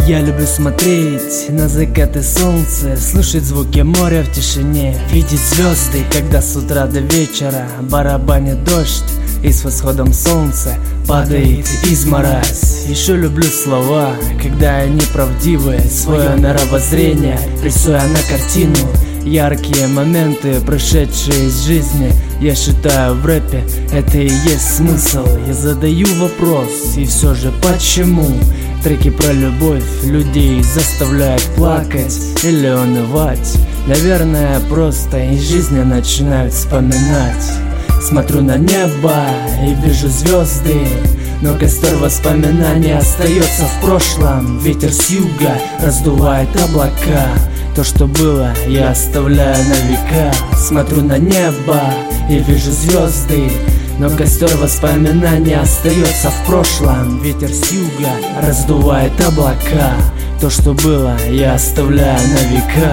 Я люблю смотреть на закаты солнца, слушать звуки моря в тишине, видеть звезды, когда с утра до вечера барабанит дождь, и с восходом солнца падает изморозь. Еще люблю слова, когда они правдивые, свое мировоззрение рисуя на картину. Яркие моменты, прошедшие из жизни, я считаю, в рэпе это и есть смысл. Я задаю вопрос, и все же почему треки про любовь людей заставляют плакать или унывать? Наверное, просто из жизни начинают вспоминать. Смотрю на небо и вижу звезды, но костер воспоминаний остается в прошлом. Ветер с юга раздувает облака, то, что было, я оставляю на века. Смотрю на небо и вижу звезды, но костер воспоминаний остается в прошлом. Ветер с юга раздувает облака, то, что было, я оставляю на века.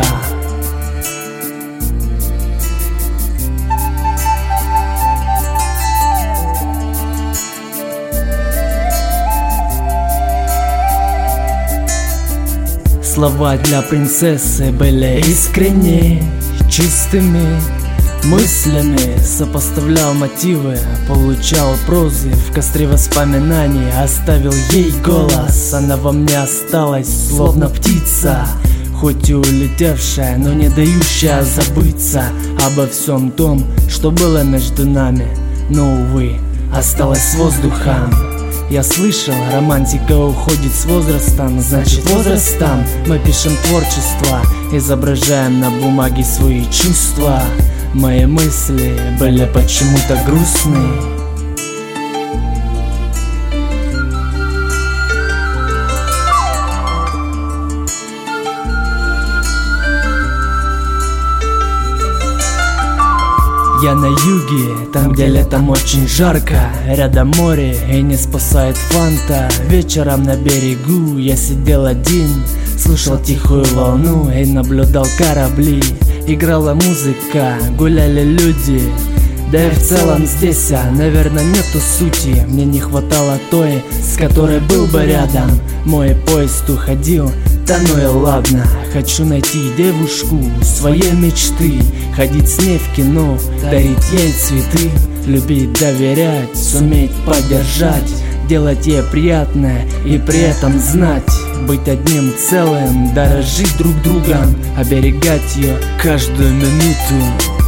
Слова для принцессы были искренни, чистыми мыслями. Сопоставлял мотивы, получал прозы в костре воспоминаний. Оставил ей голос, она во мне осталась, словно птица, хоть и улетевшая, но не дающая забыться обо всем том, что было между нами, но, увы, осталась воздухом. Я слышал, романтика уходит с возрастом, значит возрастом мы пишем творчество, изображаем на бумаге свои чувства. Мои мысли были почему-то грустные. Я на юге, там где летом очень жарко, рядом море и не спасает фанта. Вечером на берегу я сидел один, слушал тихую волну и наблюдал корабли. Играла музыка, гуляли люди, да и в целом здесь, наверное, нету сути. Мне не хватало той, с которой был бы рядом. Мой поезд уходил, да ну и ладно. Хочу найти девушку своей мечты, ходить с ней в кино, дарить ей цветы, любить, доверять, суметь поддержать, делать ей приятное и при этом знать, быть одним целым, дорожить друг другом, оберегать ее каждую минуту.